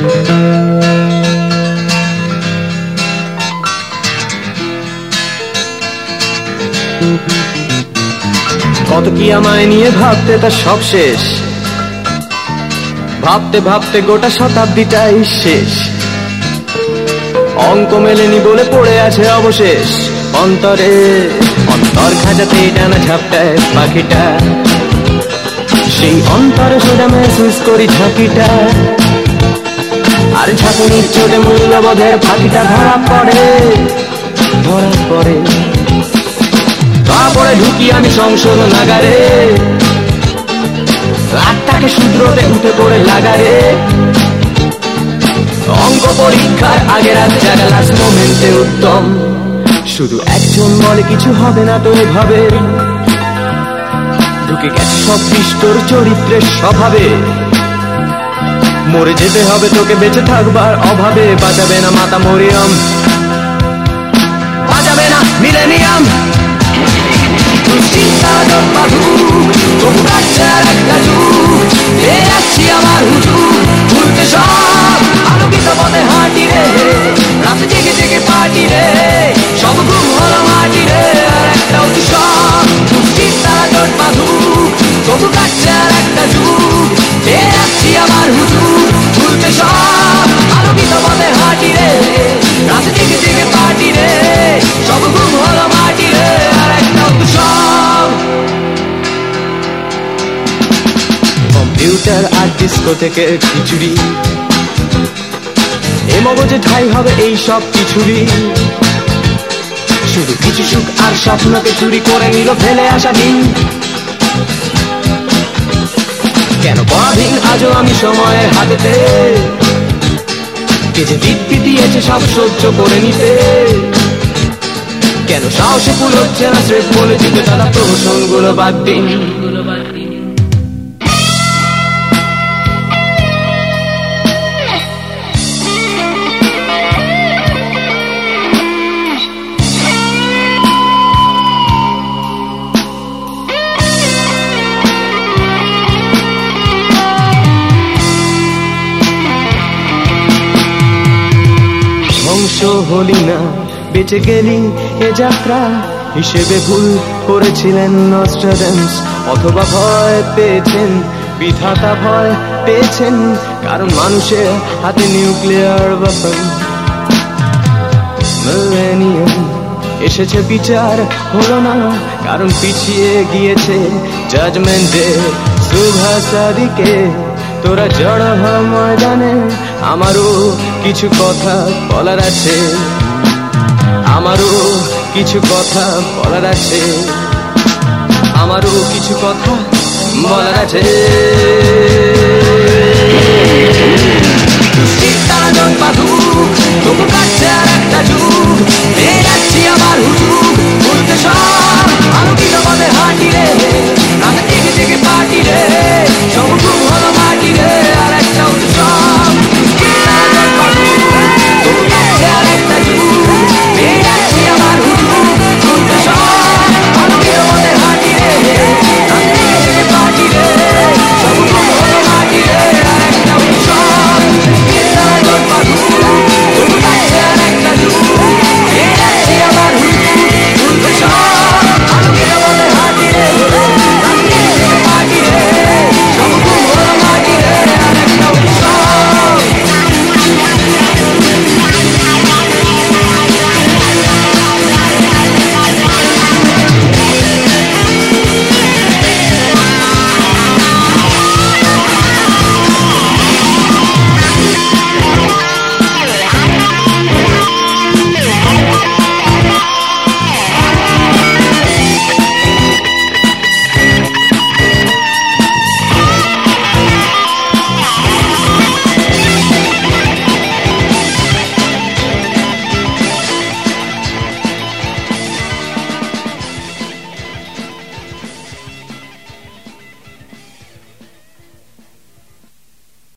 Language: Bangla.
কত কি আমায় নিয়ে ভাবতে তা সব শেষ, ভাবতে ভাবতে গোটা শতাব্দীটাই শেষ। অঙ্ক মেলেনি বলে পড়ে আছে অবশেষ অন্তরে, অন্তর খাঁচাতে টানা ঝাপটায় পাখিটা, সেই অন্তরে সোজা মেহসুস করি ঝাঁকিটা। আর ঝাঁকুনির চোটে মূল্যবোধের ফাঁকিটা ধরা পড়ে, ধরা পড়ে। তারপরে ঢুকি আমি সংশোধনাগারে, রাতটাকে শুধরোতে উঠে পড়ে লাগারে। অঙ্ক পরীক্ষার আগের রাত জাগা লাস্ট মোমেন্টে উত্তম। শুধু একজন বলে কিছু হবে না তো এভাবে, ঢুকে গেছে সব পৃষ্ঠর চরিত্রের স্বভাবে। মরে যেতে হবে তোকে বেঁচে থাকবার অভাবে, বাঁচাবে না মাতা মরিয়ম, বাঁচাবে না মিলেনিয়াম। আমার হুজুর ভুলতে সব আলোকিত পথে হাঁটি রে, রাতে জেগে জেগে পার্টি রে, সব ঘুম হলো মাটি রে। আর একটা উৎসব দুশ্চির তারা জোট বাঁধুক, তবু কাটছে আর একটা যুগ। এ যাচ্ছি আমার হুজুর ভুলতে সব আলোকিত পথে হাঁটি রে, রাতে জেগে জেগে পার্টি রে, সব ঘুম হলো মাটি রে। আর একটা উৎসব কম্পিউটার আর ডিস্কো থেকে খিচুড়ি, এ মগজে ঠাই হবে এই সব কিছুরই। শুধু কিছু সুখ আর স্বপ্নকে চুরি করে নিল ফেলে আসা দিন। কেন পরাধীন আজও আমি সময়ের হাতেতে, কে যে দিব্যি দিয়েছে সব সহ্য করে নিতে। কেন সাহসে ফুল হচ্ছে না স্রেফ বলে দিতে তারা প্রহসনগুলো বাদ দিন। ধ্বংস হলি না বেঁচে গেলি এ যাত্রা হিসেবে ভুল করেছিলেন নস্ট্রাডামস, অথবা ভয় পেয়েছেন বিধাতা ভয় পেয়েছেন, কারণ মানুষের হাতে নিউক্লিয়ার ওয়েপন। মিলেনিয়াম এসেছে বিচার হলো না, কারণ পিছিয়ে গিয়েছে জাজমেন্ট ডে। শুভাসাদিকে তোরা জড় হ ময়দানে, আমারও কিছু কথা বলার আছে, আমারও কিছু কথা বলার আছে, আমারও কিছু কথা বলার আছে। তবু কাটছে আর একটা যুগ, এ যাচ্ছি আমার হুজুর ভুলতে সব